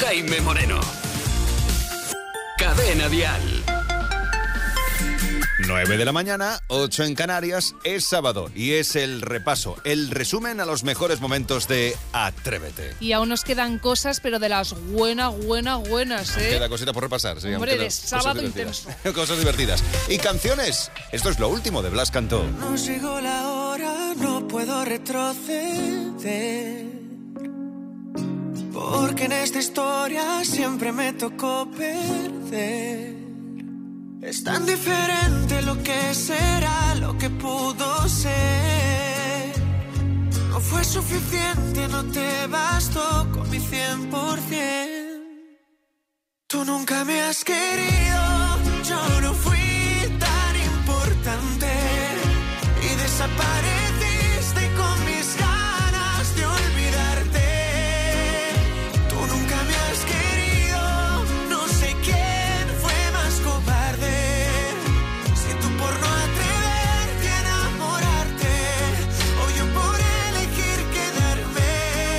Jaime Moreno. Cadena Dial. 9 de la mañana, 8 en Canarias, es sábado y es el repaso, el resumen a los mejores momentos de Atrévete. Y aún nos quedan cosas, pero de las buenas, ¿eh? Queda cosita por repasar, sí. Hombre, de sábado intenso. Cosas divertidas. Y canciones. Esto es lo último de Blas Cantó. No llegó la hora, no puedo retroceder, porque en esta historia siempre me tocó perder. Es tan diferente lo que será, lo que pudo ser. No fue suficiente, no te bastó con mi 100%. Tú nunca me has querido, yo no fui tan importante. Y desapareciste con mis ganas de olvidarte. Tú nunca me has querido, no sé quién fue más cobarde. Si tú por no atreverte a enamorarte, o yo por elegir quedarme.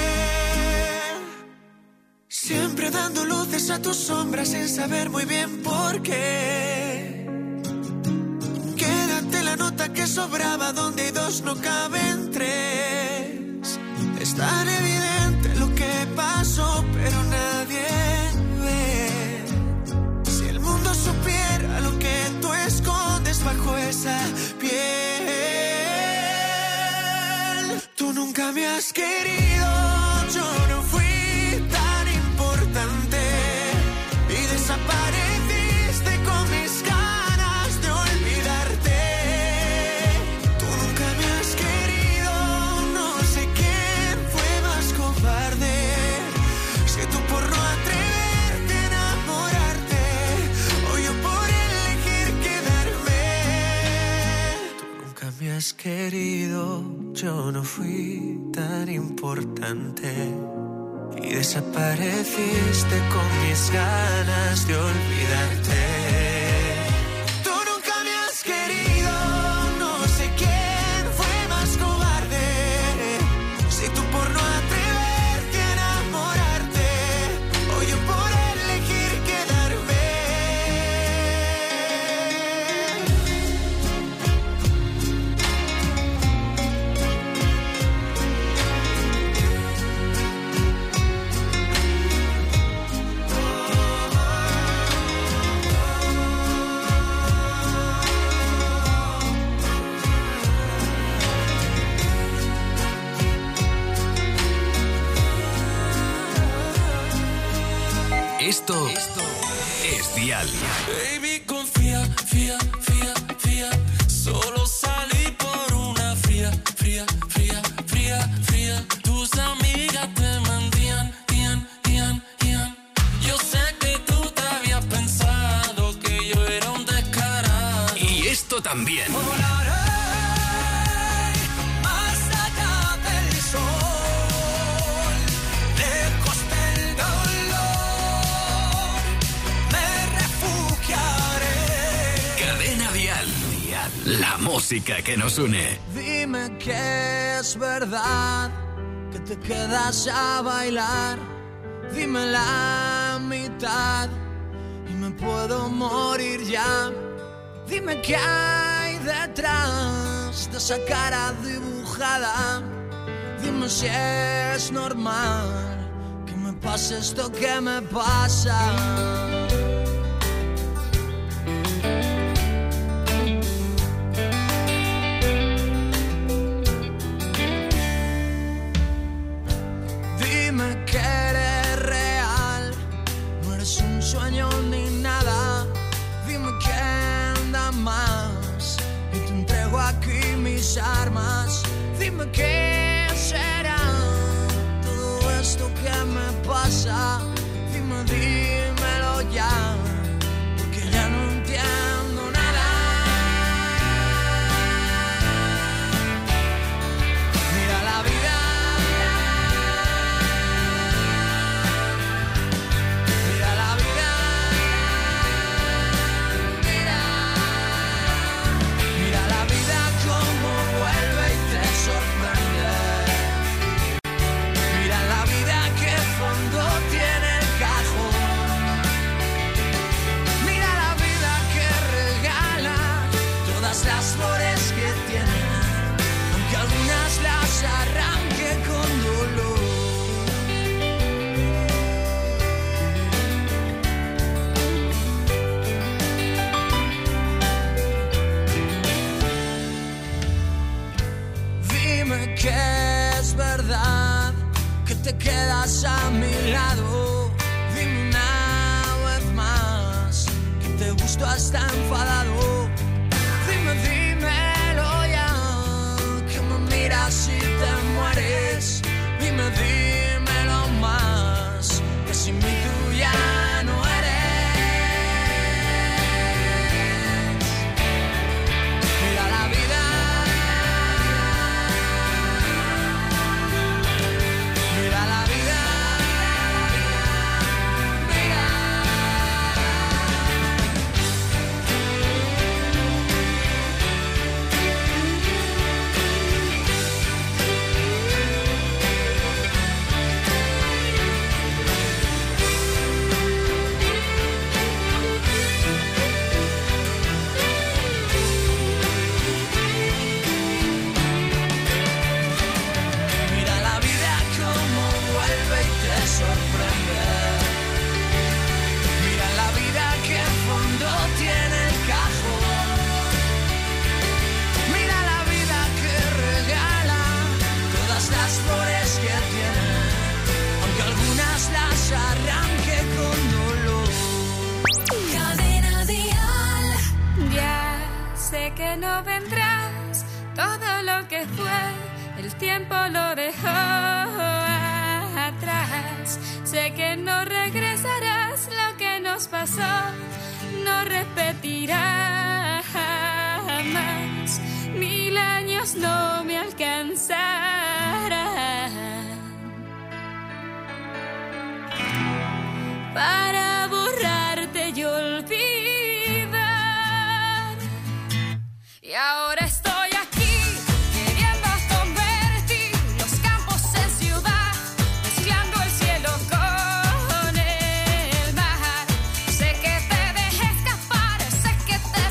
Siempre dando luces a tus sombras sin saber muy bien por qué. Quédate la nota que sobraba, donde hay dos no caben tres. Es tan evidente lo que pasó, pero nadie ve. Si el mundo supiera lo que tú escondes bajo esa piel. Tú nunca me has querido, yo no fui tan importante. Y desapareciste con mis ganas de olvidarte. Tú nunca me has querido, no sé quién fue más cobarde. Si tú por no atreverte a enamorarte, o yo por elegir quedarme. Tú nunca me has querido, yo no fui tan importante. Y desapareciste con mis ganas de olvidarte. Tú nunca me has querido, no sé quién fue más cobarde. Si tú por no atreverte a enamorarte, o yo por elegir quedarme. Esto es Dial. Baby, confía, fía, fía, fía. Solo salí por una fría, fría, fría, fría, fría. Tus amigas te mandían, ian. Yo sé que tú te habías pensado que yo era un descarado. Y esto también. Volaré más allá del sol, lejos del dolor, me refugiaré. Cadena Dial. La música que nos une. Dime que es verdad que te quedas a bailar. Dime la mitad y me puedo morir ya. Dime qué hay detrás de esa cara dibujada. Dime si es normal que me pase esto que me pasa. Dime que eres real, no eres un sueño ni nada. Dime quién da más y te entrego aquí mis armas. Dime qué será todo esto que me pasa. Dime, dímelo ya. te quedas a mi lado. Dime una vez más que te gusto hasta enfadado. Dímelo ya, que me miras y te mueres. Dímelo más, que sin mí tú ya no eres. Mira la vida. Mira la vida. Mira. Mira la vida como vuelve y te sorprende. Mira la vida que en fondo tiene el cajón. Mira la vida que regala todas las flores que tiene, aunque algunas las arranque con dolor. Cadena Dial. Ya sé que no vendrás, todo lo que fue, el tiempo lo dejó atrás. Sé que no regresarás, lo que nos pasó no repetirá jamás. 1000 años no me alcanzarán para borrarte y olvidar. Y ahora estoy aquí, queriendo convertir los campos en ciudad, mezclando el cielo con el mar. Sé que te dejé escapar, sé que te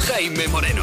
Jaime Moreno.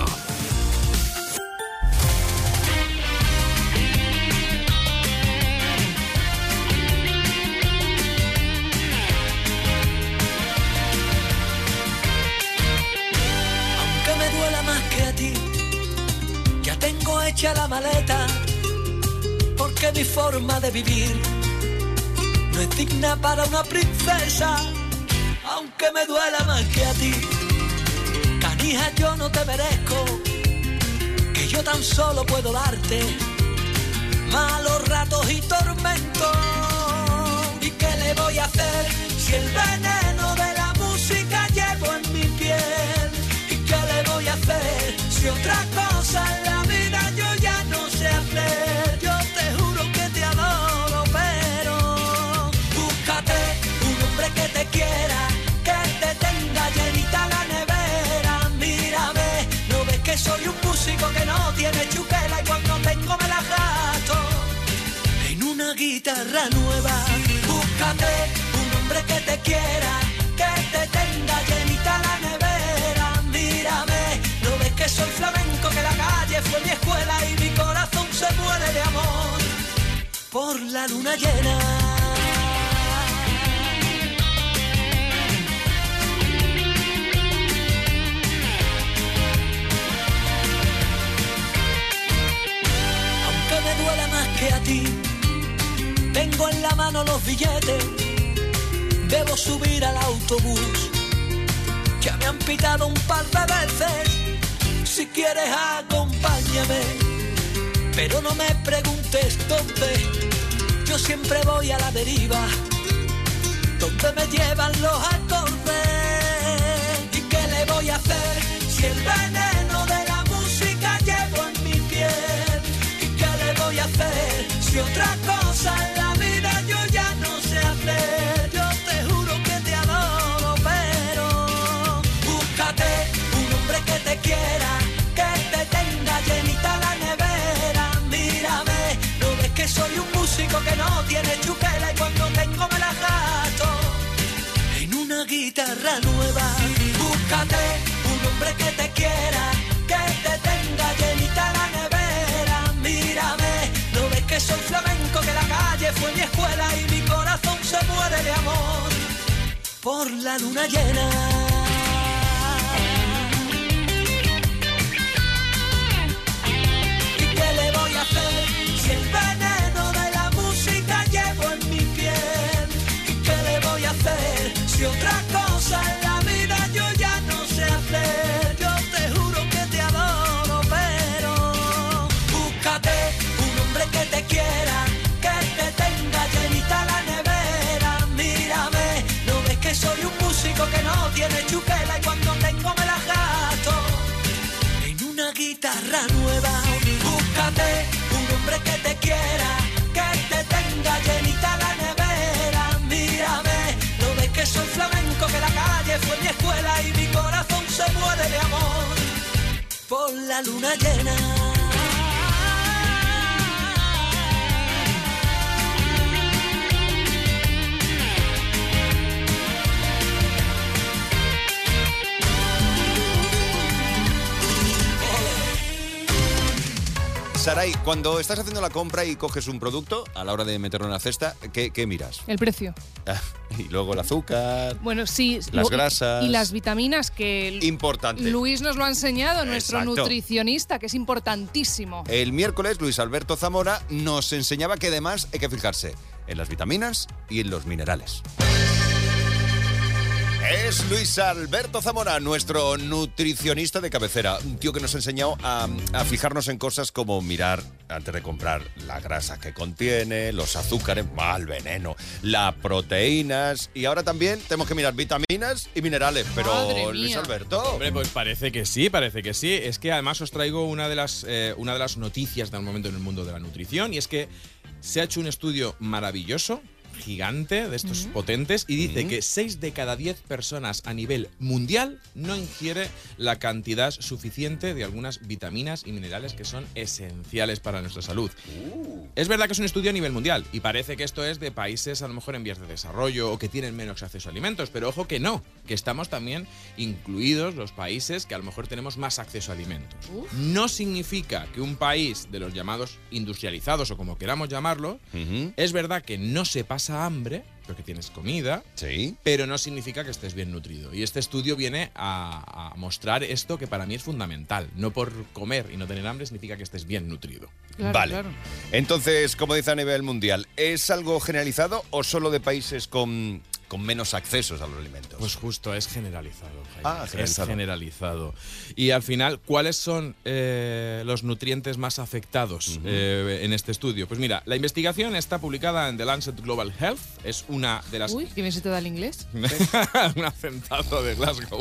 Aunque me duela más que a ti, ya tengo hecha la maleta, porque mi forma de vivir no es digna para una princesa. Aunque me duela más que a ti, canija, yo no te merezco, que yo tan solo puedo darte malos ratos y tormentos. ¿Y qué le voy a hacer si el veneno de la música llevo en mi piel? ¿Y qué le voy a hacer si otra cosa en la vida yo ya no sé hacer? Yo te juro que te adoro, pero búscate un hombre que te quiera, que te tenga llenita la nevera. Mírame, ¿no ves que soy un músico que no tiene chuquela y cuando tengo me la gasto en una guitarra nueva? Búscate un hombre que te quiera, que te tenga llenita la nevera. Mírame, ¿no ves que soy flamenco, que la calle fue mi escuela y mi corazón se muere de amor por la luna llena? Me duele más que a ti, tengo en la mano los billetes, debo subir al autobús, ya me han pitado un par de veces, si quieres acompáñame, pero no me preguntes dónde, yo siempre voy a la deriva, donde me llevan los acordes. ¿Y qué le voy a hacer si el veneno de la música llevo en mi piel? Voy a hacer si otra cosa en la vida yo ya no sé hacer? Yo te juro que te adoro, pero búscate un hombre que te quiera, que te tenga llenita la nevera. Mírame, ¿no ves que soy un músico que no tiene chuquela y cuando tengo me la gasto en una guitarra nueva? Búscate un hombre que te quiera, que te tenga llenita la nevera. Mírame, ¿no ves que soy flamenco, que la calle fue mi escuela y mi corazón se muere de amor por la luna llena? ¿Y qué le voy a hacer si el veneno de la música llevo en mi piel? ¿Y qué le voy a hacer si otra cosa en la vida yo ya no sé hacer? Yo te juro que te adoro, pero búscate un hombre que te quiera, que te tenga llenita la nevera. Mírame, ¿no ves que soy un músico que no tiene chuquela y cuando tengo me la gasto en una guitarra nueva? Búscate un hombre que te quiera, que te tenga llenita la nevera. Mírame, ¿no ves que soy flamenco, que la calle fue mi escuela y mi corazón se muere de amor por la luna llena? Saray, cuando estás haciendo la compra y coges un producto, a la hora de meterlo en la cesta, ¿qué miras? El precio. Y luego el azúcar, bueno, sí, las grasas. Y las vitaminas, que importante. Luis nos lo ha enseñado, nuestro Exacto. nutricionista, que es importantísimo. El miércoles, Luis Alberto Zamora nos enseñaba que además hay que fijarse en las vitaminas y en los minerales. Es Luis Alberto Zamora, nuestro nutricionista de cabecera. Un tío que nos ha enseñado a fijarnos en cosas como mirar, antes de comprar, la grasa que contiene, los azúcares, el veneno, las proteínas. Y ahora también tenemos que mirar vitaminas y minerales. Pero, Madre mía. Luis Alberto... Hombre, pues parece que sí. Es que además os traigo una de las noticias del momento en el mundo de la nutrición. Y es que se ha hecho un estudio maravilloso, gigante, de estos potentes, y dice que 6 de cada 10 personas a nivel mundial no ingiere la cantidad suficiente de algunas vitaminas y minerales que son esenciales para nuestra salud. Es verdad que es un estudio a nivel mundial y parece que esto es de países a lo mejor en vías de desarrollo o que tienen menos acceso a alimentos, pero ojo que no, que estamos también incluidos los países que a lo mejor tenemos más acceso a alimentos. No significa que un país de los llamados industrializados o como queramos llamarlo, es verdad que no se pasa hambre, porque tienes comida, pero no significa que estés bien nutrido. Y este estudio viene a mostrar esto que para mí es fundamental. No por comer y no tener hambre significa que estés bien nutrido. Claro, vale. claro. Entonces, como dice a nivel mundial, ¿es algo generalizado o solo de países con menos accesos a los alimentos? Pues justo, es generalizado, Jaime. Generalizado. Es generalizado. Y al final, ¿cuáles son los nutrientes más afectados en este estudio? Pues mira, la investigación está publicada en The Lancet Global Health. Es una de las... Uy, ¿qué bien se te da el inglés? Un acentazo de Glasgow.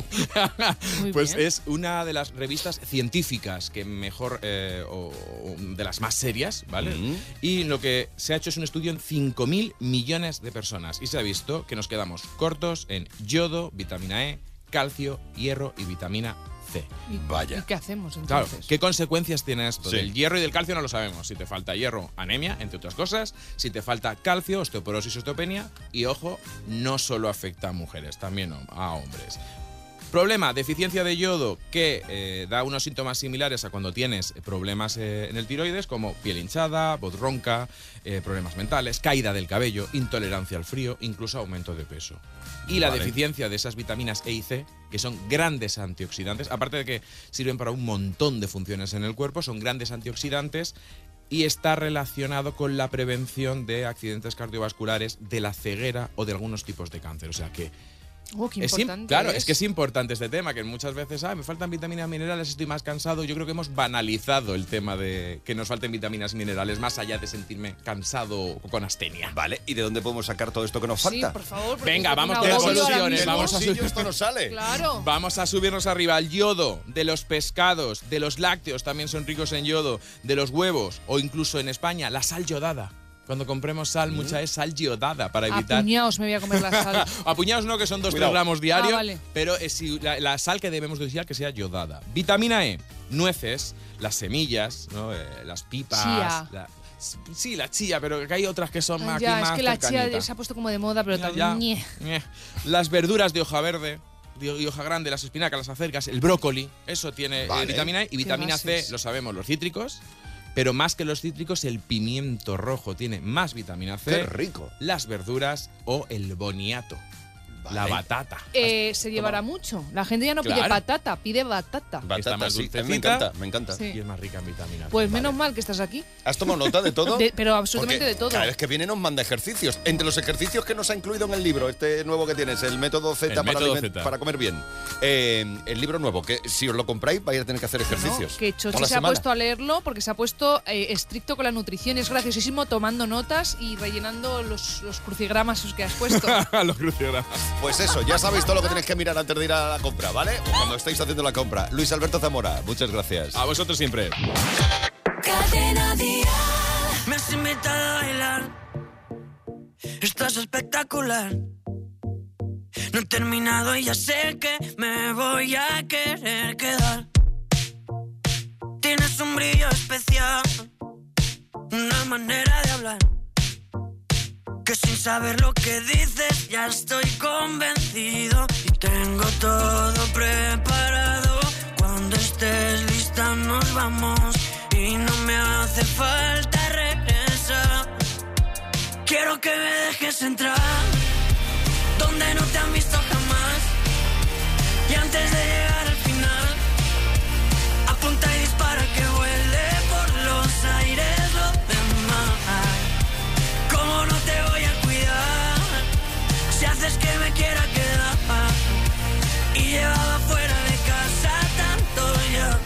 Muy pues bien. es una de las revistas científicas que mejor, o de las más serias, ¿vale? Y lo que se ha hecho es un estudio en 5.000 millones de personas. Y se ha visto que nos quedamos cortos en yodo, vitamina E, calcio, hierro y vitamina C. Vaya. ¿Y qué hacemos Claro, entonces? ¿qué consecuencias tiene esto? Sí. Del hierro y del calcio no lo sabemos. Si te falta hierro, anemia, entre otras cosas. Si te falta calcio, osteoporosis, osteopenia. Y ojo, no solo afecta a mujeres, también a hombres. Problema, deficiencia de yodo, que da unos síntomas similares a cuando tienes problemas en el tiroides, como piel hinchada, voz ronca, problemas mentales, caída del cabello, intolerancia al frío, incluso aumento de peso. Y la deficiencia de esas vitaminas E y C, que son grandes antioxidantes, aparte de que sirven para un montón de funciones en el cuerpo, son grandes antioxidantes y está relacionado con la prevención de accidentes cardiovasculares, de la ceguera o de algunos tipos de cáncer. O sea que Oh, qué importante. claro, es que es importante este tema, que muchas veces, me faltan vitaminas, minerales, estoy más cansado. Yo creo que hemos banalizado el tema de que nos falten vitaminas y minerales, más allá de sentirme cansado o con astenia. Vale, ¿y de dónde podemos sacar todo esto que nos falta? Sí, por favor. porque Venga, es vamos un con agobio ahora soluciones, mismo. vamos a Sí, esto no sale. Claro. Vamos a subirnos arriba. El yodo de los pescados, de los lácteos, también son ricos en yodo, de los huevos o incluso en España, la sal yodada. Cuando compremos sal, mucha es sal yodada para evitar... A puñados me voy a comer la sal. A puñados no, que son 2-3 Cuidado. gramos diario, Vale. pero la sal que debemos utilizar que sea yodada. Vitamina E, nueces, las semillas, ¿no? Las pipas... Chía. Sí, la chía, pero que hay otras que son más, Ya, aquí es más que la cercanita. chía se ha puesto como de moda, pero Ya, también... ya. Las verduras de hoja verde y hoja grande, las espinacas, las acelgas, el brócoli, eso tiene Vale. vitamina E y vitamina C, bases. lo sabemos, los cítricos. Pero más que los cítricos, el pimiento rojo tiene más vitamina C. Qué rico. Las verduras o el boniato. Vale. La batata. se llevará mucho. La gente ya no pide Claro. patata, pide batata. Está Batata, más sí. dulcecita. Me encanta, me encanta. Sí. Y es más rica en vitamina C. Pues menos mal que estás aquí. ¿Has tomado nota de todo? Pero absolutamente Porque de todo. Cada vez que viene nos manda ejercicios. Entre los ejercicios que nos ha incluido en el libro, este nuevo que tienes, el método Z, El método Z. para comer bien. El libro nuevo, que si os lo compráis vais a tener que hacer ejercicios. Que Toda Chochi la se ha semana. puesto a leerlo porque se ha puesto estricto con la nutrición. Es graciosísimo tomando notas y rellenando los crucigramas esos que has puesto. Los crucigramas. Pues eso, ya sabéis todo lo que tenéis que mirar antes de ir a la compra, ¿vale? O cuando estáis haciendo la compra. Luis Alberto Zamora, muchas gracias. A vosotros siempre. Cadena Dial. Me has invitado a bailar. Estás espectacular. No he terminado y ya sé que me voy a querer quedar. Tienes un brillo especial, una manera de hablar, que sin saber lo que dices ya estoy convencido. Y tengo todo preparado. Cuando estés lista nos vamos y no me hace falta regresar. Quiero que me dejes entrar donde no te han visto jamás. Y antes de llegar al final, apunta y dispara que vuele por los aires lo demás. ¿Cómo no te voy a cuidar si haces que me quiera quedar? Y llevaba fuera de casa tanto ya.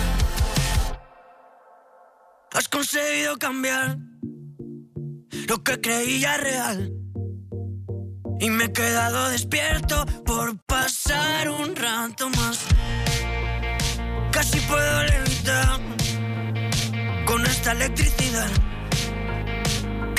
Has conseguido cambiar lo que creía real. Y me he quedado despierto por pasar un rato más. Casi puedo levitar con esta electricidad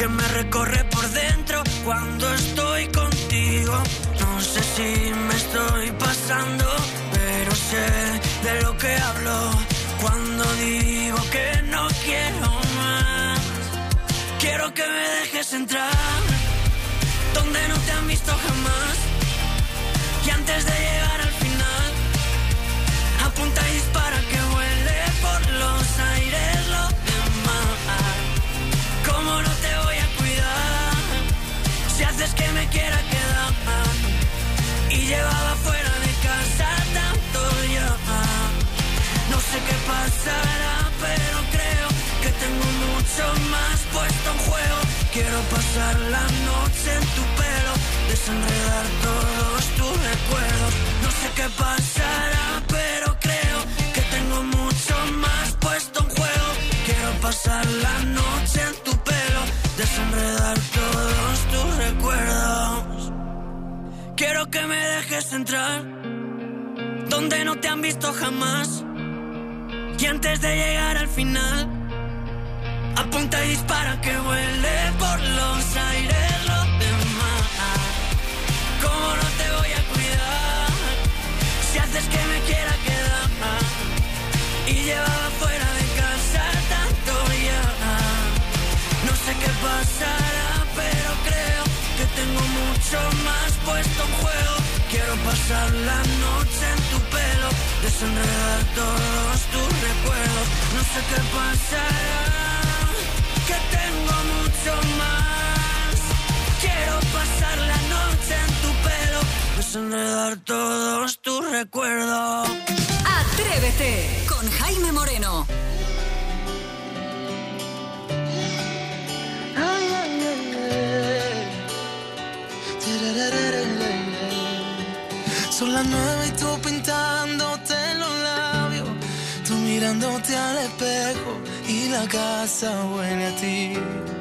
que me recorre por dentro cuando estoy contigo. No sé si me estoy pasando, pero sé de lo que hablo cuando digo que no quiero más. Quiero que me dejes entrar donde no te han visto jamás, y antes de llegar al final, apunta y dispara que vuele por los aires lo demás. ¿Cómo no te voy a cuidar si haces que me quiera quedar? Y llevaba fuera de casa tanto ya. No sé qué pasará, pero creo que tengo mucho más puesto en juego. Quiero pasar la noche en tu pelo, desenredar todos tus recuerdos. No sé qué pasará, pero creo que tengo mucho más puesto en juego. Quiero pasar la noche en tu pelo, desenredar todos tus recuerdos. Quiero que me dejes entrar donde no te han visto jamás, y antes de llegar al final, apunta y dispara que vuele por los aires lo demás. ¿Cómo no te voy a cuidar si haces que me quiera quedar? Y llevaba fuera de casa tanto ya. No sé qué pasará, pero creo que tengo mucho más puesto en juego. Quiero pasar la noche en tu pelo, desenredar todos tus recuerdos. No sé qué pasará, que tengo mucho más. Quiero pasar la noche en tu pelo, desenredar todos tus recuerdos. Atrévete con Jaime Moreno. Son las 9 y tú pintándote los labios, tú mirándote al espejo y la casa huele a ti.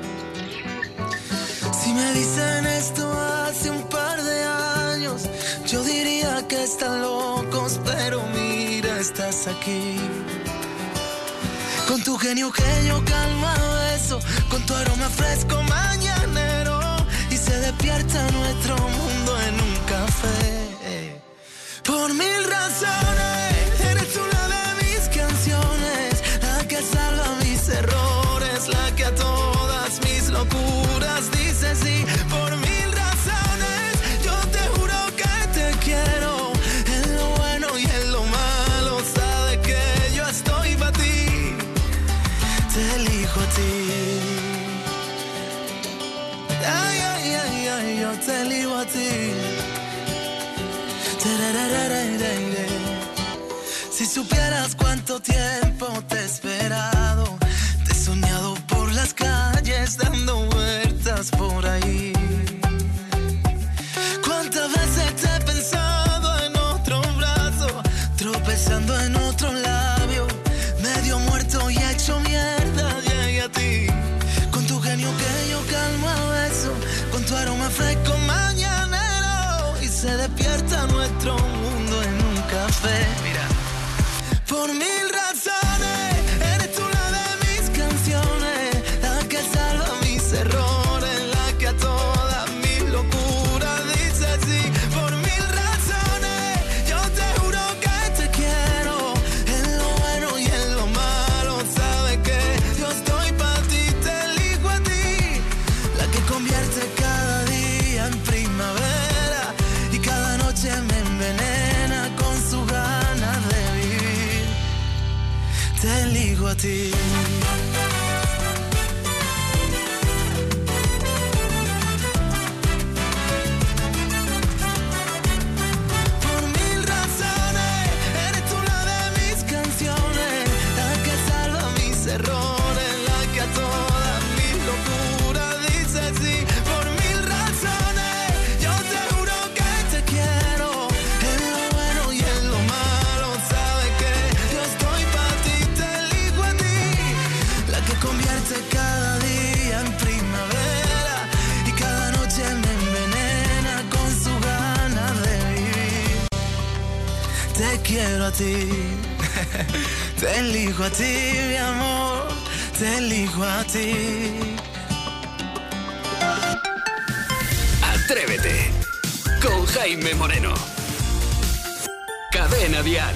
Si me dicen esto hace un par de años, yo diría que están locos, pero mira, estás aquí. Con tu genio que yo calmo a beso, con tu aroma fresco mañanero, y se despierta nuestro mundo en un café. Por mil razones, eres tú la de mis canciones, la que salva mis errores, la que a todas mis locuras dice sí. Por mil razones, yo te juro que te quiero, en lo bueno y en lo malo, sabes que yo estoy para ti, te elijo a ti. Ay, ay, ay, ay, yo te elijo a ti. Si supieras cuánto tiempo te he esperado, te he soñado por las calles dando vueltas por ahí. Cuántas veces te he pensado en otro brazo, tropezando en otro labio, medio muerto y hecho mierda, llegué a ti. Con tu genio que yo calmo a beso, con tu aroma fresco mañanero, y se despierta nuestro mundo en un café. Mira. Por mil razones, eres tú la de mis canciones, la que salva mis errores, la que a todas mis locuras dice sí. Por mil razones, yo te juro que te quiero, en lo bueno y en lo malo, sabes que yo estoy para ti, te elijo a ti, la que convierte cada día en primavera y cada noche me envenena con su ganas de vivir. Te elijo a ti. Por mil razones, eres tú la de mis canciones, la que salva mis errores, la que a todas mis locuras dice sí. Por mil razones, yo te juro que te quiero, en lo bueno y en lo malo, sabes que yo estoy para ti, te elijo a ti, la que convierte cada día en primavera y cada noche me envenena con su ganas de vivir. Te quiero a ti, te elijo a ti, mi amor, te elijo a ti. Atrévete con Jaime Moreno. Cadena Dial.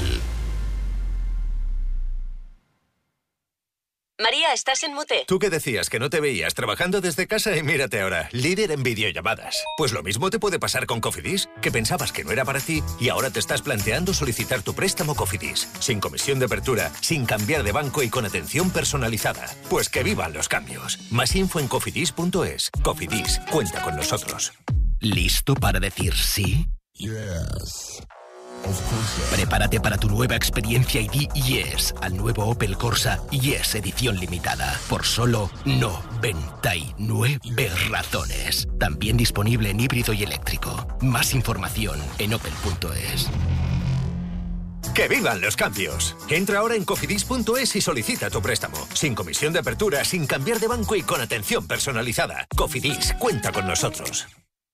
María, estás en mute. ¿Tú qué decías? Que no te veías trabajando desde casa y mírate ahora, líder en videollamadas. Pues lo mismo te puede pasar con Cofidis, que pensabas que no era para ti y ahora te estás planteando solicitar tu préstamo Cofidis. Sin comisión de apertura, sin cambiar de banco y con atención personalizada. Pues que vivan los cambios. Más info en cofidis.es. Cofidis, cuenta con nosotros. ¿Listo para decir sí? Yes. Prepárate para tu nueva experiencia y di yes al nuevo Opel Corsa Yes edición limitada por solo 99 razones. También disponible en híbrido y eléctrico. Más información en opel.es. ¡Que vivan los cambios! Entra ahora en cofidis.es y solicita tu préstamo. Sin comisión de apertura, sin cambiar de banco y con atención personalizada. Cofidis, cuenta con nosotros.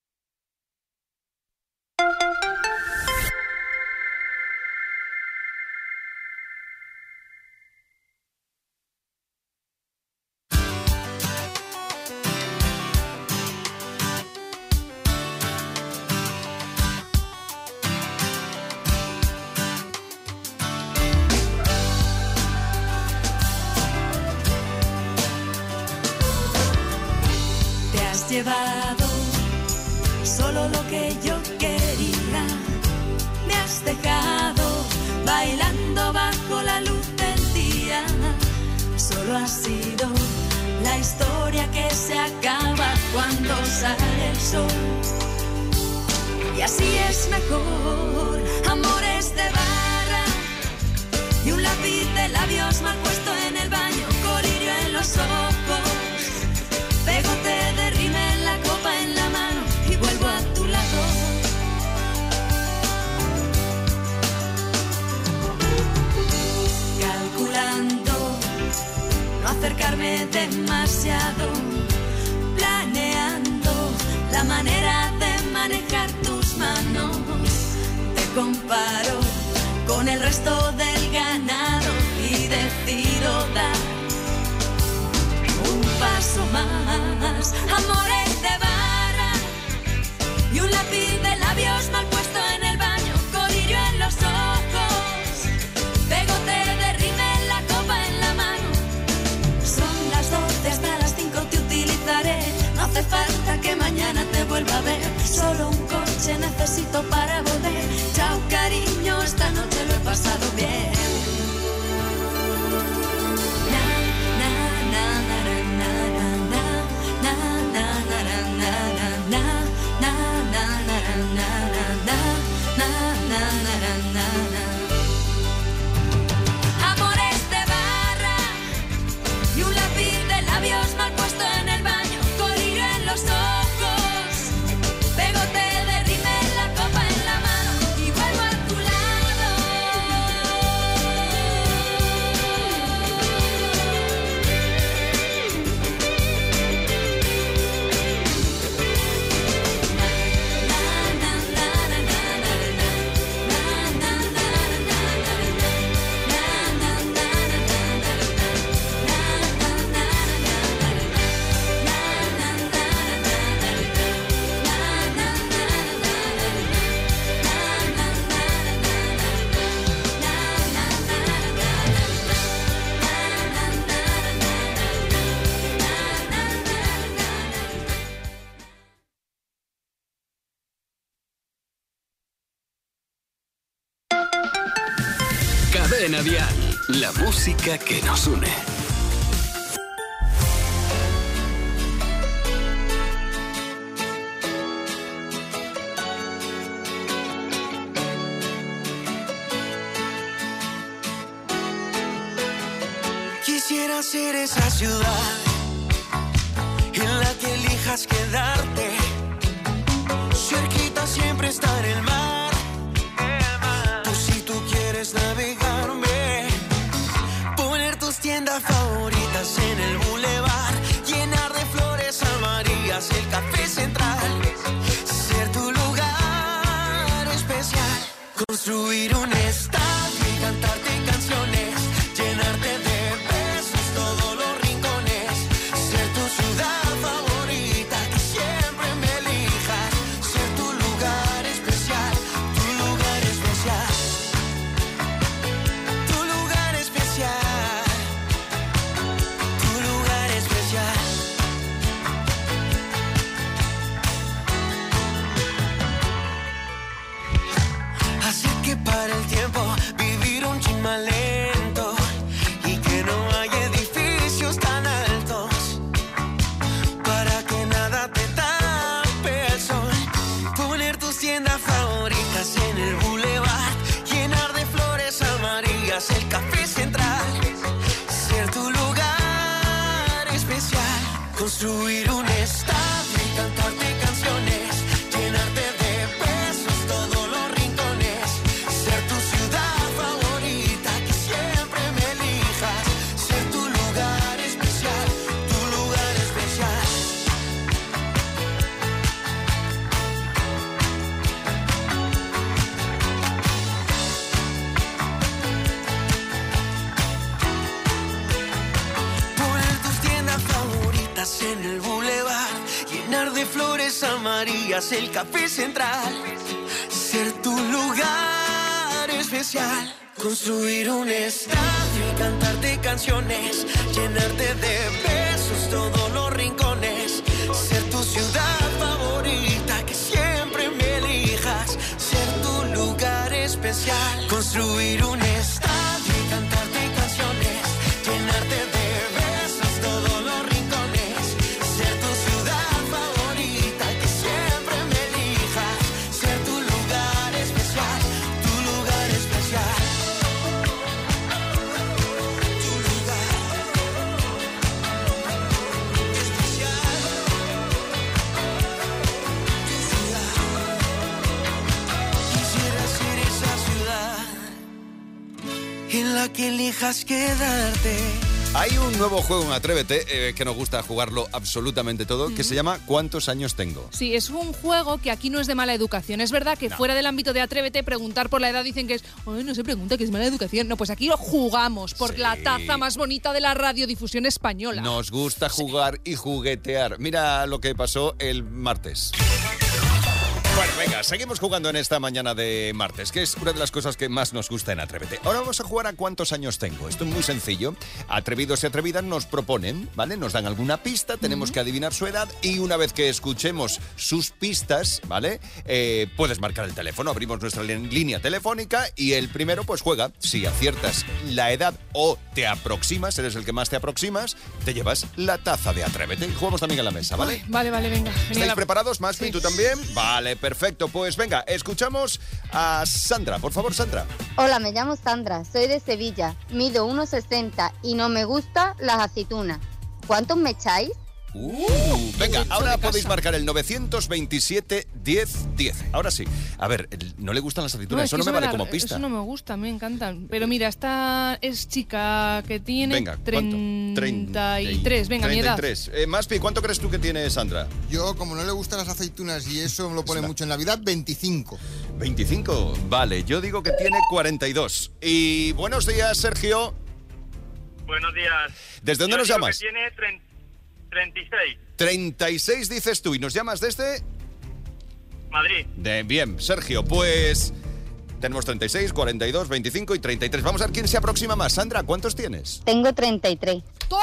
Llevado solo lo que yo quería, me has dejado bailando bajo la luz del día. Solo ha sido la historia que se acaba cuando sale el sol. Y así es mejor, amores de barra y un lápiz de labios mal puesto en el baño, colirio en los ojos. Pegote de rímel, la copa en la mano y vuelvo a tu lado. Calculando no acercarme demasiado, planeando la manera de manejar tus manos. Te comparo con el resto del ganado y decido dar un paso más, amores de barra y un lápiz de labios mal puesto en el baño, colirio en los ojos, pegote de rímel, la copa en la mano. Son las 12 hasta las 5 te utilizaré, no hace falta que mañana te vuelva a ver, solo un coche necesito para volver. Chao cariño, esta noche lo he pasado bien. Amores de barra y un lápiz de labios mal puesto en el baño, colirio en los ojos, pegote de rímel, la copa en la mano y vuelvo a tu lado. Cadena Dial, la música que nos une. Quisiera ser esa ciudad en la que elijas quedarte, cerquita siempre está el mar. Tú si tú quieres navegarme, poner tus tiendas favoritas en el bulevar, llenar de flores amarillas el café central, ser tu lugar especial, construir un estadio y cantarte canciones, llenarte de besos todos los rincones, ser tu ciudad favorita, que siempre me elijas, tomarías el café central. Ser tu lugar especial. Construir un estadio y cantarte canciones. Llenarte de besos todos los rincones. Ser tu ciudad favorita, que siempre me elijas. Ser tu lugar especial. Construir un estadio y cantarte canciones. Llenarte de besos todos los rincones. Ser tu ciudad favorita, que siempre me elijas. Ser tu lugar especial, tu lugar especial. Tu lugar especial. Tu ciudad. Quisiera ser esa ciudad en la que elijas quedarte. Hay un nuevo juego en Atrévete que nos gusta jugarlo absolutamente todo, que se llama ¿Cuántos años tengo? Sí, es un juego que aquí no es de mala educación. Es verdad que fuera del ámbito de Atrévete, preguntar por la edad dicen que es... Ay, no se pregunta, que es mala educación. No, pues aquí lo jugamos por la taza más bonita de la radiodifusión española. Nos gusta jugar y juguetear. Mira lo que pasó el martes. Bueno, venga, seguimos jugando en esta mañana de martes, que es una de las cosas que más nos gusta en Atrévete. Ahora vamos a jugar a ¿cuántos años tengo? Esto es muy sencillo. Atrevidos y atrevidas nos proponen, ¿vale? Nos dan alguna pista, tenemos que adivinar su edad y una vez que escuchemos sus pistas, ¿vale? Puedes marcar el teléfono, abrimos nuestra línea telefónica y el primero pues juega. Si aciertas la edad o te aproximas, eres el que más te aproximas, te llevas la taza de Atrévete. Y jugamos también en la mesa, ¿vale? Ay, vale, venga. ¿Estáis preparados, Maspi? Sí. ¿Tú también? Vale, perfecto. Pues venga, escuchamos a Sandra. Por favor, Sandra. Hola, me llamo Sandra, soy de Sevilla, mido 1,60 y no me gustan las aceitunas. ¿Cuántos me echáis? Venga, ahora podéis marcar el 927 10 10. Ahora sí. A ver, no le gustan las aceitunas, eso no me vale como pista. Eso no me gusta, me encantan. Pero mira, esta es chica que tiene 33. Venga, 33. Mi edad. Maspi, ¿cuánto crees tú que tiene Sandra? Yo, como no le gustan las aceitunas y eso me lo pone mucho en Navidad, 25. 25, vale, yo digo que tiene 42. Y buenos días, Sergio. Buenos días. ¿Desde dónde nos llamas? Que tiene 36. 36 dices tú, y nos llamas desde... Madrid. Bien, Sergio, pues tenemos 36, 42, 25 y 33. Vamos a ver quién se aproxima más. Sandra, ¿cuántos tienes? Tengo 33. ¡Toma!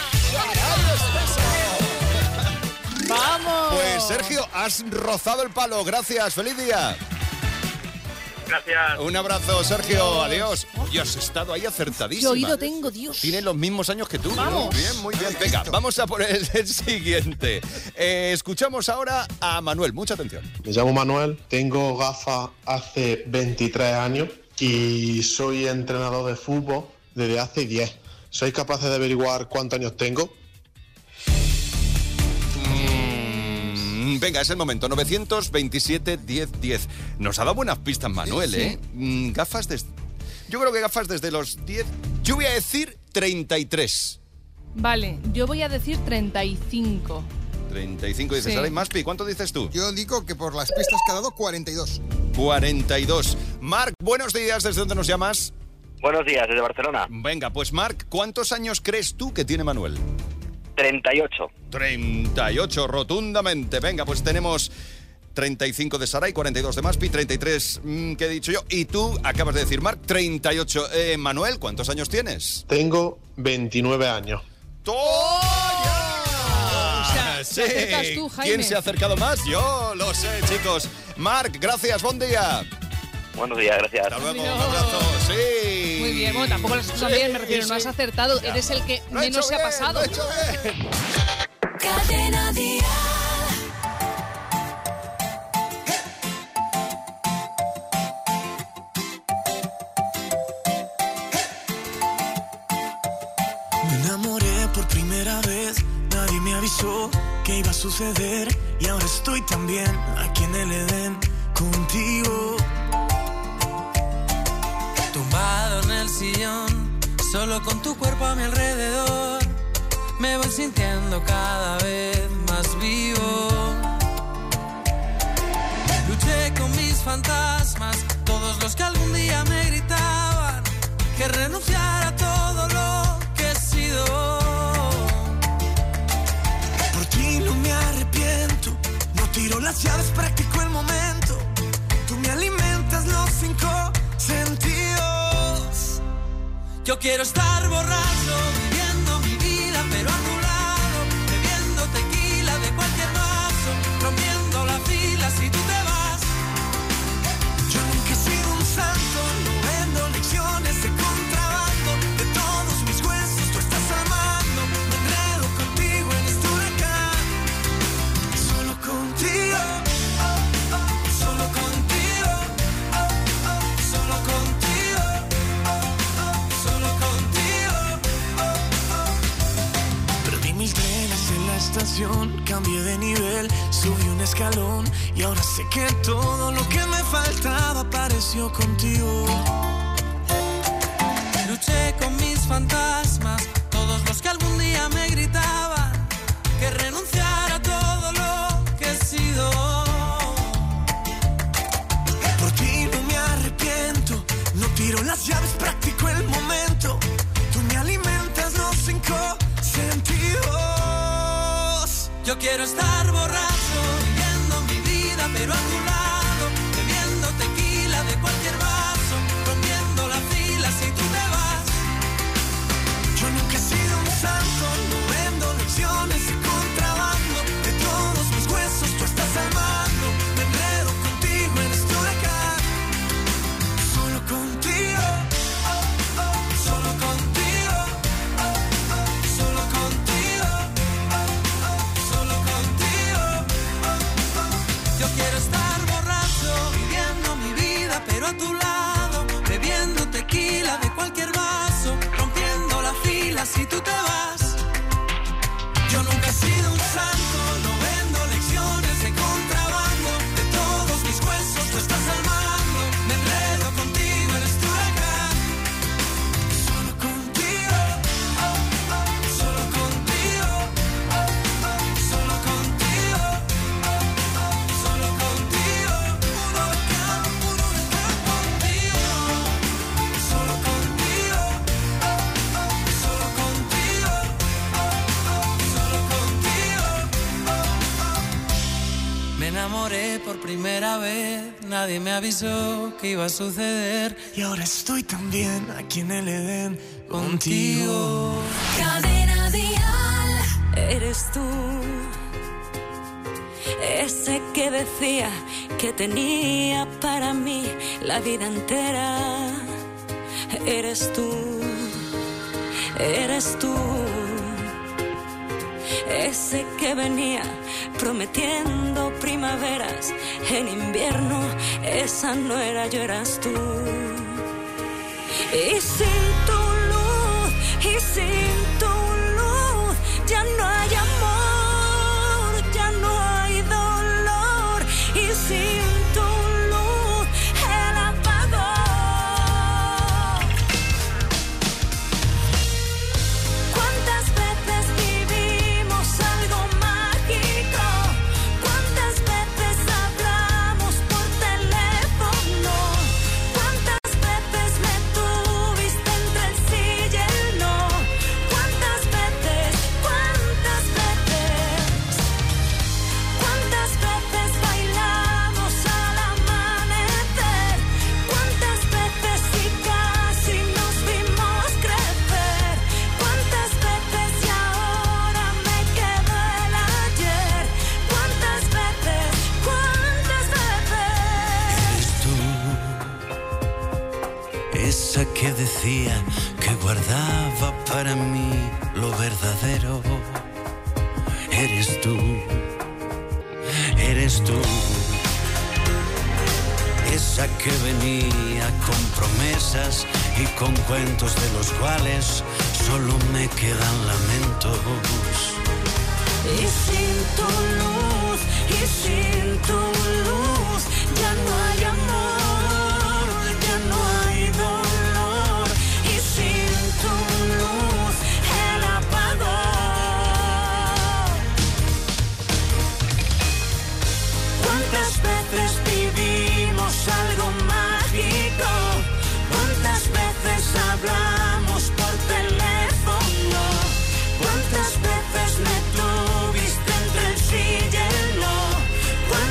¡Vamos! Pues Sergio, has rozado el palo. Gracias, feliz día. Gracias. Un abrazo, Sergio. Adiós. Oye, has estado ahí acertadísima. ¿Qué oído tengo, Dios? Tiene los mismos años que tú. Vamos. Muy bien. Venga, vamos a por el siguiente. Escuchamos ahora a Manuel. Mucha atención. Me llamo Manuel, tengo gafas hace 23 años y soy entrenador de fútbol desde hace 10. ¿Sois capaces de averiguar cuántos años tengo? Venga, es el momento. 927 10 10. Nos ha dado buenas pistas, Manuel, sí. ¿Eh? Gafas desde... Yo creo que gafas desde los 10... Yo voy a decir 33. Vale, yo voy a decir 35. 35 dices, sí. Maspi, ¿cuánto dices tú? Yo digo que por las pistas que ha dado, 42. 42. Marc, buenos días. ¿Desde dónde nos llamas? Buenos días, desde Barcelona. Venga, pues Marc, ¿cuántos años crees tú que tiene Manuel? 38. 38, rotundamente. Venga, pues tenemos 35 de Saray, 42 de Maspi, 33 que he dicho yo. Y tú acabas de decir, Marc, 38. Manuel, ¿cuántos años tienes? Tengo 29 años. ¡Toma! O sea, sí. ¿te acercas tú, Jaime? ¿Quién se ha acercado más? Yo lo sé, chicos. Marc, gracias, buen día. Buenos días, gracias. Hasta luego, un abrazo. Sí. Muy bien, bueno, tampoco lo has hecho bien, me refiero, no has acertado, ya. Eres el que menos se ha pasado. Lo he hecho bien. Cadena Dial. Me enamoré por primera vez, nadie me avisó que iba a suceder y ahora estoy también aquí en el Edén contigo. Tumbado en el sillón, solo con tu cuerpo a mi alrededor, me voy sintiendo cada vez más vivo. Luché con mis fantasmas, todos los que algún día me gritaban que renunciara a todo lo que he sido. Por ti no me arrepiento, no te tiro las llaves, practico el momento. Tú me alimentas los 5 sentidos. Yo quiero estar borracho, viviendo mi vida, pero a tu lado, bebiendo tequila de cualquier vaso, rompiendo la fila si tú te vas. Yo nunca he sido un santo, no vendo lecciones de contrabando. De todos mis huesos tú estás al mando. Me enredo contigo en este huracán. Solo contigo, solo contigo, solo contigo, solo contigo. Perdí mil trenes en la estación, cambié de nivel, subí un escalón y ahora sé que todo lo que me faltaba apareció contigo. Luché con mis fantasmas, todos los que algún día me gritaban que renunciara a todo lo que he sido. Por ti no me arrepiento, no tiro las llaves, practico el momento. Tú me alimentas los 5 sentidos. Yo quiero estar borracho, viviendo mi vida, pero a tu lado, bebiendo tequila de cualquier vaso, rompiendo la fila si tú te vas. Yo nunca he sido un santo, no vendo lecciones de contrabando. De todos mis huesos tú estás al mando. Me enredo contigo en este huracán. Solo contigo, solo contigo, solo contigo, solo contigo. Yo quiero estar borracho, viviendo mi vida, pero a tu lado, bebiendo tequila de cualquier vaso, rompiendo la fila si tú te vas. Yo nunca he sido un santo, no vendo lecciones de contrabando. De todos mis huesos tú estás al mando. Me enredo contigo en este huracán. Solo contigo, solo contigo, solo contigo, solo contigo. Un huracán contigo. Solo contigo, solo contigo, solo contigo. Me enamoré por primera vez, nadie me avisó que iba a suceder. Y ahora estoy también aquí en el Edén contigo. Cadena Dial. Eres tú, ese que decía que tenía para mí la vida entera. Eres tú, eres tú, ese que venía prometiendo primaveras en invierno. Esa no era yo, eras tú. Y sin tu luz, y sin tu luz, ya no hay amor, ya no hay dolor. Y sin tu luz, el apagón. ¿Cuántas veces vivimos algo mágico? ¿Cuántas veces hablamos por teléfono? ¿Cuántas veces me tuviste entre el sí y el no? ¿Cuántas veces? ¿Cuántas veces? ¿Cuántas veces bailamos al amanecer? ¿Cuántas veces y casi nos vimos crecer? ¿Cuántas veces y ahora me quedo el ayer? ¿Cuántas veces? ¿Cuántas veces? Eres tú, esa que decía que guardaba para mí lo verdadero. Eres tú, eres tú, esa que venía con promesas y con cuentos de los cuales solo me quedan lamentos. Y sin tu luz, y sin tu luz, ya no hay amor, ya no hay dolor. Y sin tu luz, el apagón. ¿Cuántas veces vivimos algo mágico? ¿Cuántas veces hablamos por teléfono? ¿Cuántas veces me tuviste entre el sí y el no?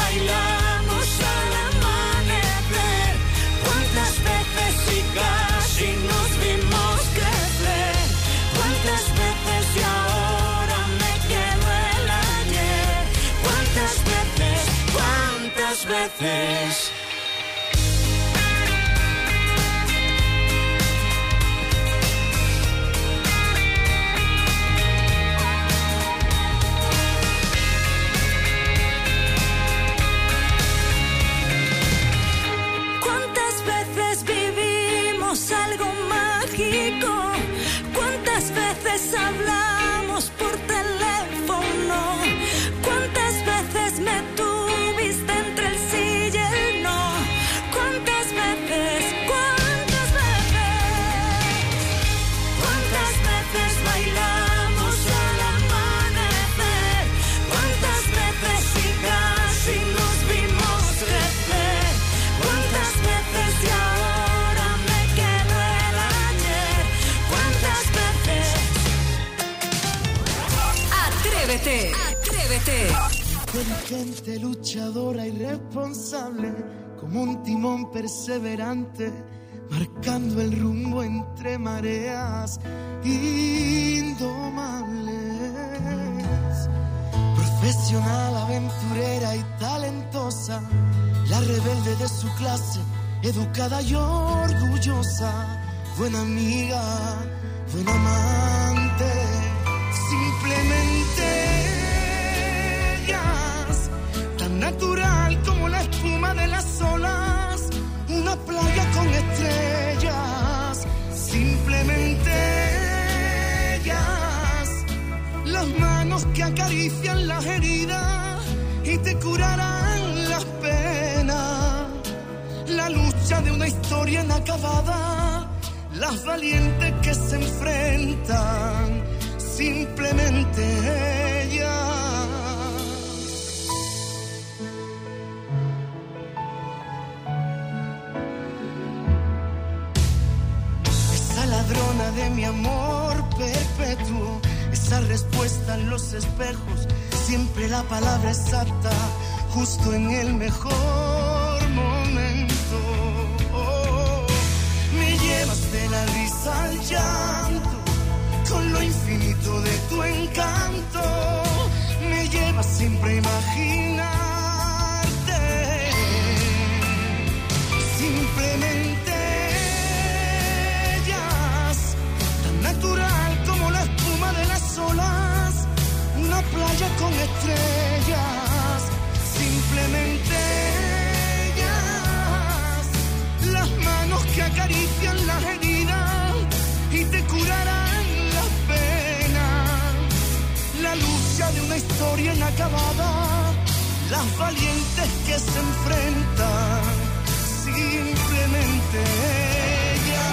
bailamos al amanecer, cuántas veces y casi nos vimos crecer, cuántas veces y ahora me quedo el ayer, cuántas veces. ¿Cuántas veces vivimos algo mágico? ¿Cuántas veces hablamos por teléfono? ¿Cuántas veces me tuviste entre el sí y el no? ¿Cuántas veces? ¿Cuántas veces bailamos al amanecer? ¿Cuántas veces y casi nos vimos crecer? ¿Cuántas veces y ahora me quedo el ayer? ¿Cuántas veces? Atrévete, atrévete. Inteligente, luchadora y responsable, como un timón perseverante, marcando el rumbo entre mareas indomables. Profesional, aventurera y talentosa, la rebelde de su clase, educada y orgullosa, buena amiga, buena amante, simplemente ellas, tan natural como la espuma de las olas, una playa con estrellas, simplemente ellas, las manos que acarician las heridas y te curarán las penas, la lucha de una historia inacabada, las valientes que se enfrentan, simplemente ellas. Esa ladrona de mi amor perpetuo, esa respuesta en los espejos, siempre la palabra exacta, justo en el mejor momento. Me llevas de la risa al llanto, con lo infinito de tu encanto, me llevas siempre a imaginarte, simplemente ellas, tan natural como la espuma de las olas, una playa con estrellas, simplemente ellas, las manos que acarician las heridas y te curarán las penas, la lucha de una historia inacabada, las valientes que se enfrentan, simplemente ellas.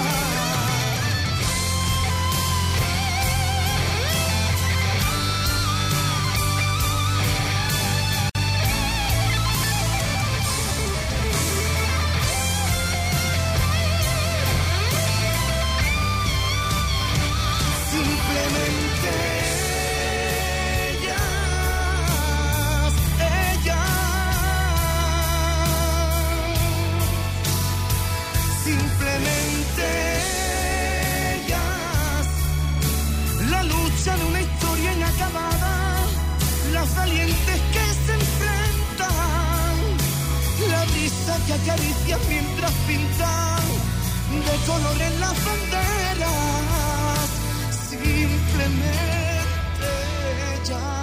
De una historia inacabada, las valientes que se enfrentan, la brisa que acaricia mientras pintan de colores las banderas, simplemente ellas.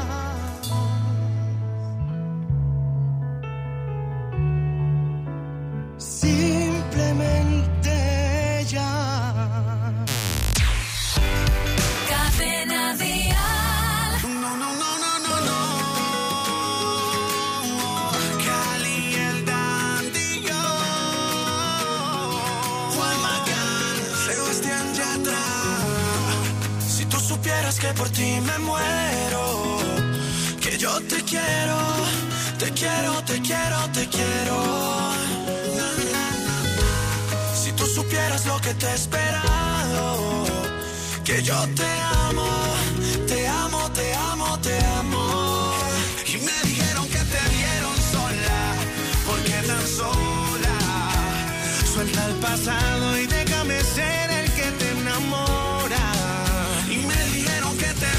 Simplemente ellas. Cadena Dial. No, no, no, no, no, no. Cali el Dandillo, Juan Magán, Sebastián Yatra. Si tú supieras que por ti me muero, que yo te quiero, te quiero, te quiero, te quiero. Si tú supieras lo que te he esperado, que yo te amo, te amo, te amo, te amo. Y me dijeron que te vieron sola pasado y déjame ser el que te enamora. Y me dijeron que te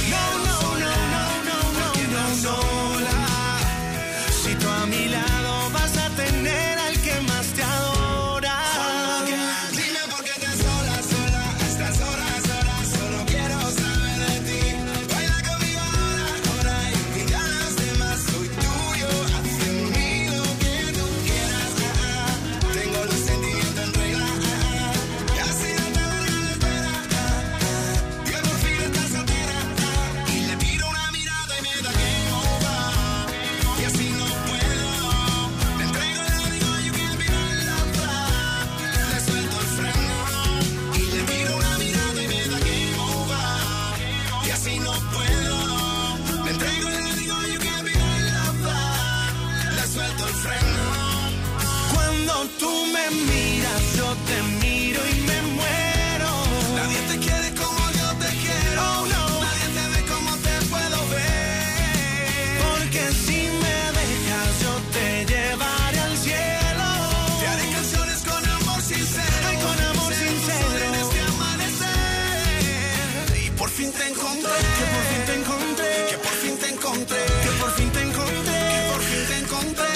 sola. Si tú a mi lado vas a tener al que más te adora. Dime por qué estás sola, sola, estás sola, sola. Solo quiero saber de ti. Baila conmigo ahora, y ganas de más. Soy tuyo, haz en mí lo que tú quieras. Tengo los sentimientos en regla. Y así no te larga la espera. Yo por fin estás soltera. Y le tiro una mirada y me da game over. Y así no puedo. Te entrego el digo, you can't be my lover. Le suelto el freno. Y le tiro una mirada y me da game over. Y así no puedo. Te entrego el digo, you can't be my lover. Le suelto el freno. Cuando tú me miras, yo te miro y me muero. Nadie te quiere como yo te quiero. Oh, no. Nadie te ve como te puedo ver. Porque si me dejas, yo te llevaré al cielo. Te haré canciones con amor sincero. Ay, con amor sincero. En este amanecer. Y por fin te encontré. Que por fin te encontré. Que por fin te encontré. Que por fin te encontré. Que por fin te encontré.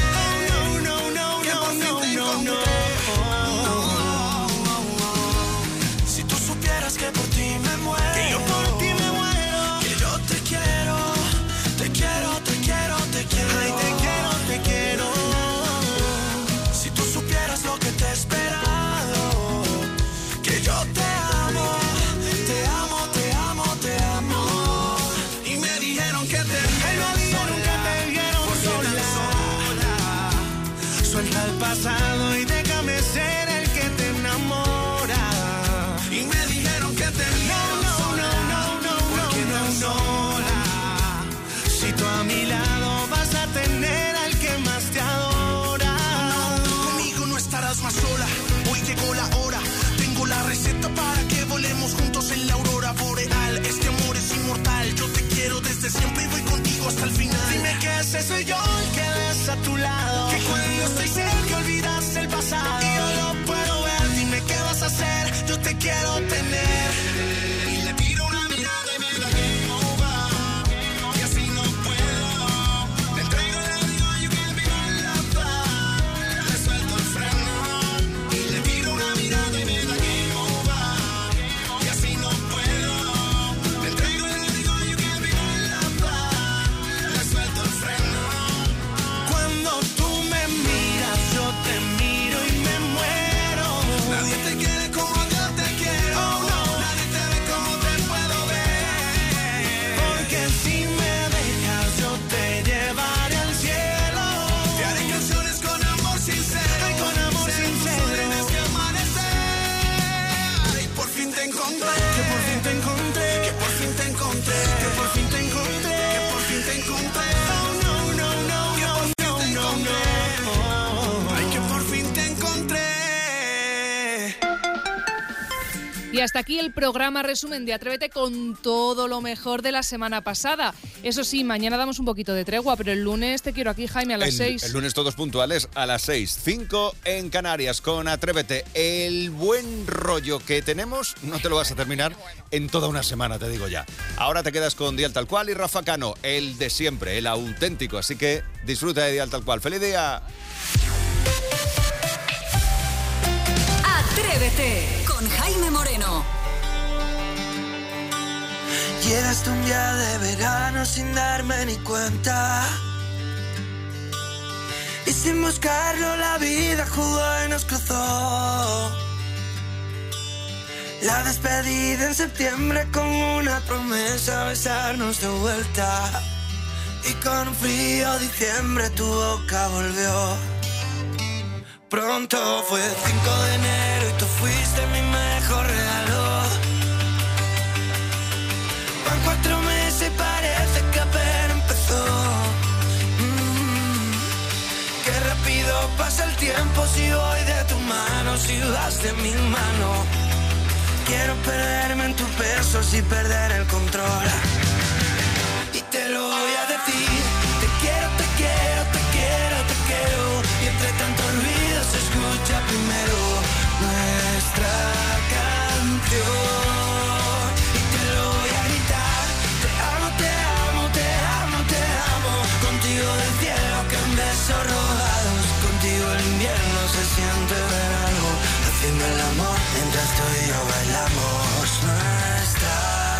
Si tú supieras que por ti me muero, que yo por ti me muero, que yo te quiero, te quiero, te quiero, te quiero, ay, te quiero, te quiero. Si tú supieras lo que te he esperado, que yo te amo, te amo, te amo, te amo. Y me dijeron que te vieron sola. Suelta el pasado y déjame ser el que te enamora. Y me dijeron que te vieron sola. Si tú a mi lado vas a tener al que más te adora. Conmigo no estarás más sola. Hoy llegó la hora. Tengo la receta para que volemos juntos en la aurora boreal. Este amor es inmortal. Yo te quiero desde siempre y voy contigo hasta el final. Dime que ese soy yo el que ves a tu lado. Que cuando estoy cerca olvidas el pasado. Y yo lo puedo ver. Dime qué vas a hacer. Yo te quiero tener. Y le tiro una mirada y me da game over. Y así no puedo. Te entrego el digo, you can't be my lover. Le suelto el freno. Y le tiro una mirada y me da game over. Y así no puedo. Te entrego el digo, you can't be my lover. Le suelto el freno. Cuando tú me miras, yo te miro y me muero. Nadie te quiere como yo te quiero. Oh, no. Nadie te ve como te puedo ver. Porque si me dejas, yo te llevaré al cielo. Te haré canciones con amor sincero. Ay, con amor sincero. En este amanecer. Y por fin te encontré. Que por fin te encontré. Que por fin te encontré. Que por fin te encontré. Que por fin te encontré. Ay, que por fin te encontré. Y hasta aquí el programa resumen de Atrévete con todo lo mejor de la semana pasada. Eso sí, mañana damos un poquito de tregua, pero el lunes te quiero aquí, Jaime, a las 6. El lunes todos puntuales a las 6. 5 en Canarias con Atrévete. El buen rollo que tenemos no te lo vas a terminar en toda una semana, te digo ya. Ahora te quedas con Dial Tal Cual y Rafa Cano, el de siempre, el auténtico. Así que disfruta de Dial Tal Cual. ¡Feliz día! Atrévete con Jaime Moreno. Llegaste un día de verano sin darme ni cuenta. Y sin buscarlo la vida jugó y nos cruzó. La despedida en septiembre con una promesa, besarnos de vuelta. Y con un frío diciembre tu boca volvió. Pronto fue el 5 de enero y tú fuiste mi mejor regalo. Van 4 meses y parece que apenas empezó. Qué rápido pasa el tiempo si voy de tu mano, si vas de mi mano. Quiero perderme en tus besos y perder el control. Y te lo voy a decir. Te quiero, te quiero, te quiero, te quiero. Y entre tanto ruido se escucha primero. besos robados, contigo el invierno se siente verano, haciendo el amor mientras tú y yo bailamos nuestra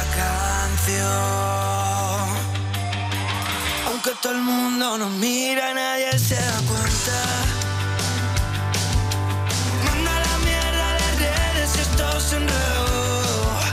canción. Aunque todo el mundo nos mira, nadie se da cuenta. Manda la mierda de redes, esto se enredó.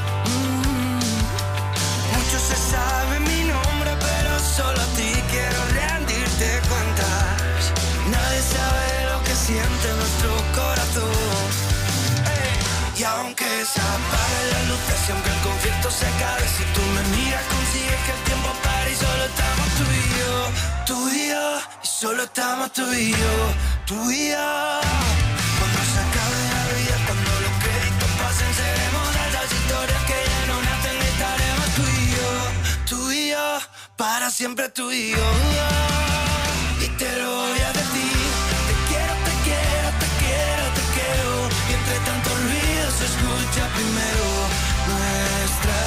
Mucho se sabe mi nombre, pero solo a ti quiero rendirte cuentas. Nadie sabe lo que siente nuestro corazón. Y aunque se apaguen las luces y aunque el concierto se acabe, si tú me miras consigues que el tiempo pare y solo estamos tú y yo, tú y yo, y solo estamos tú y yo, tú y yo. Cuando se acabe la vida, cuando los créditos pasen, seremos de esas historias que ya no nacen, estaremos tú y yo, para siempre tú y yo. Y te lo voy a decir, te quiero, te quiero, te quiero, te quiero. Y entre tanto ruido se escucha primero nuestra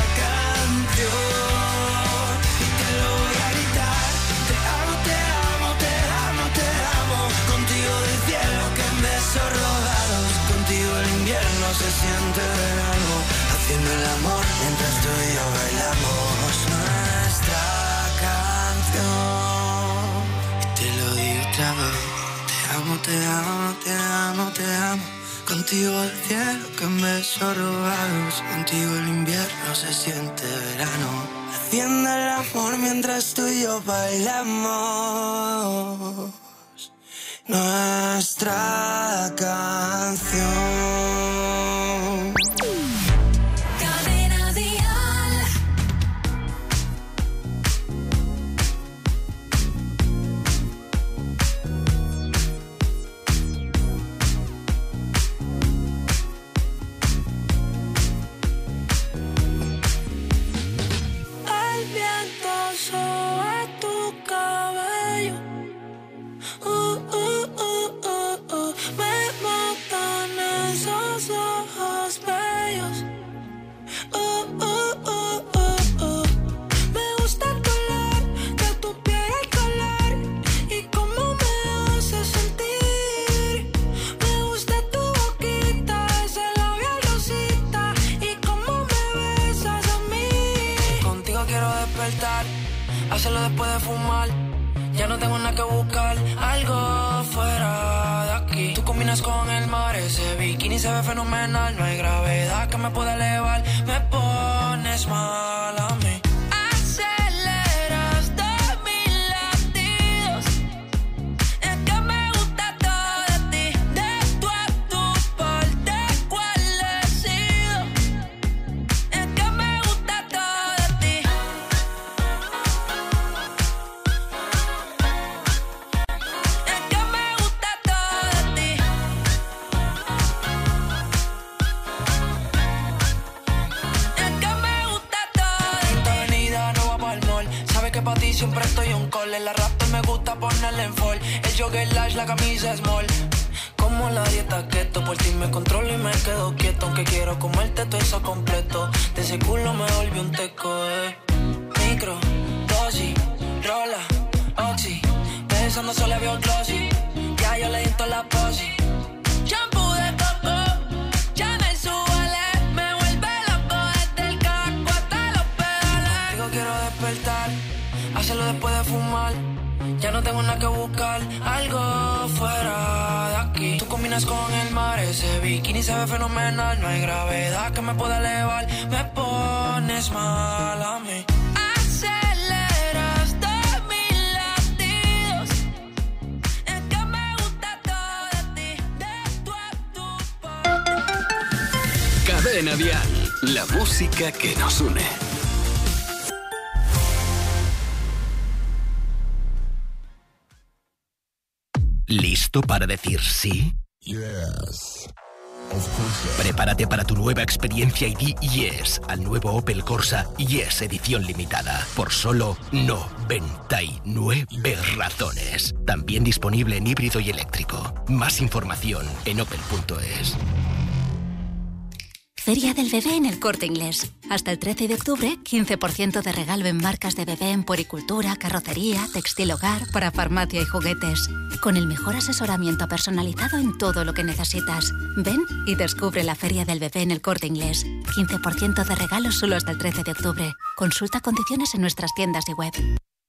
canción. Y te lo voy a gritar, te amo, te amo, te amo, te amo. Contigo del cielo que en besos robados, contigo el invierno se siente verano, haciendo el amor mientras tú y yo bailamos nuestra canción. Y te lo digo otra vez, te amo, te amo, te amo, te amo. Contigo el cielo que en besos robados, contigo el invierno se siente verano, haciendo el amor mientras tú y yo bailamos nuestra canción. Cadena Dial. El viento sobre tu cabello. Me matan esos ojos bellos. Me gusta el color de tu piel, el color y cómo me hace sentir. Me gusta tu boquita, ese labial rosita y cómo me besas a mí. Contigo quiero despertar, hacerlo después de fumar. Ya no tengo nada que buscar, algo fuera de aquí. Tú combinas con el mar, ese bikini se ve fenomenal. No hay gravedad que me pueda elevar, me pones mal a mí. Aceleras todos mis latidos. Es que me gusta todo de ti, de tú a tu parte, ¿cuál he sido? Es que me gusta todo de ti. Es que me gusta todo de ti. Es que me gusta todo de ti. Quinta avenida, no va pa'l mall. Sabes que pa' ti siempre estoy on call. En la raptor me gusta ponerle en fall. El jogger large, la camisa small. Como la dieta keto, por ti me controlo y me quedo quieto. Aunque quiero comerte todo eso completo. De ese culo me volví un teco, Micro, dosis, rola, oxi. Pensando solo veo glossy. Ya yo le di toda la posi. Shampoo de coco, Chanel Suale, me vuelve loco desde el casco hasta los pedales. Contigo quiero despertar, hacerlo después de fumar. Ya no tengo nada que buscar, algo fuera de aquí. Tú combinas con el mar, ese bikini se ve fenomenal. No hay gravedad que me pueda elevar, me pones mal a mí. Aceleras todos mis latidos. Es que me gusta todo de ti, de tú a tu parte. Cadena Dial, la música que nos une. ¿Listo para decir sí? Yes. Prepárate para tu nueva experiencia y di yes al nuevo Opel Corsa Yes edición limitada por solo 99 razones. También disponible en híbrido y eléctrico. Más información en opel.es. Feria del Bebé en El Corte Inglés. Hasta el 13 de octubre, 15% de regalo en marcas de bebé en puericultura, carrocería, textil hogar, para farmacia y juguetes. Con el mejor asesoramiento personalizado en todo lo que necesitas. Ven y descubre la Feria del Bebé en El Corte Inglés. 15% de regalo solo hasta el 13 de octubre. Consulta condiciones en nuestras tiendas y web.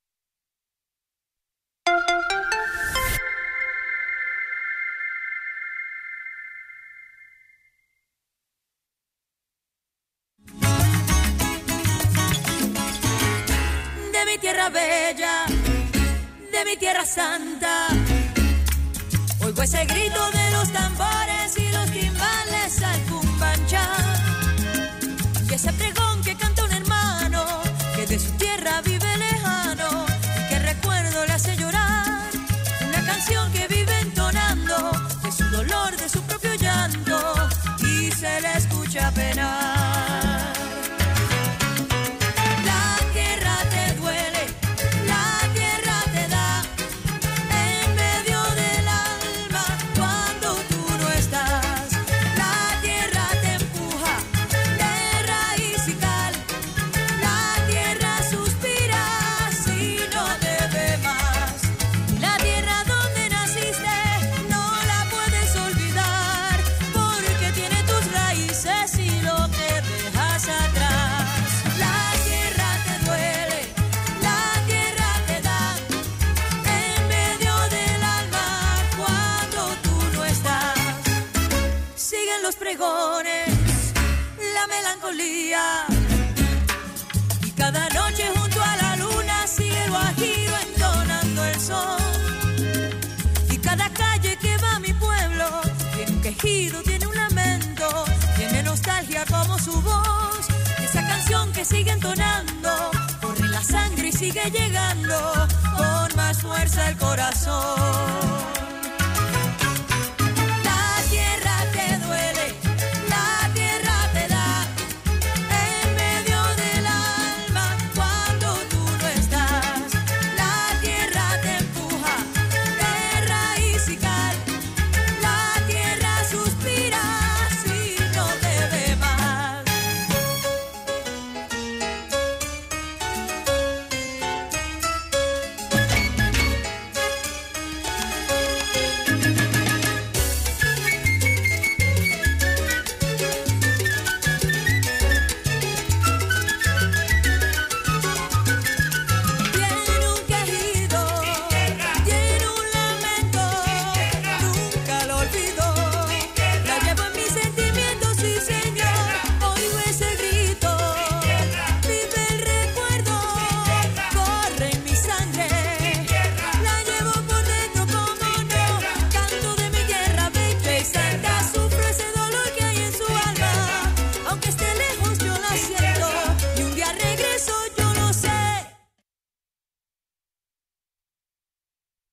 Tierra bella, de mi tierra santa, oigo ese grito de los tambores y los timbales al cumbancha, y ese pregón que canta un hermano que de su tierra vive lejano y que recuerdo le hace llorar, una canción que vive entonando de su dolor, de su propio llanto, y se le escucha penar. La melancolía, y cada noche junto a la luna sigue el guajiro entonando el sol, y cada calle que va a mi pueblo tiene un quejido, tiene un lamento, tiene nostalgia como su voz, esa canción que sigue entonando, corre la sangre y sigue llegando con más fuerza el corazón.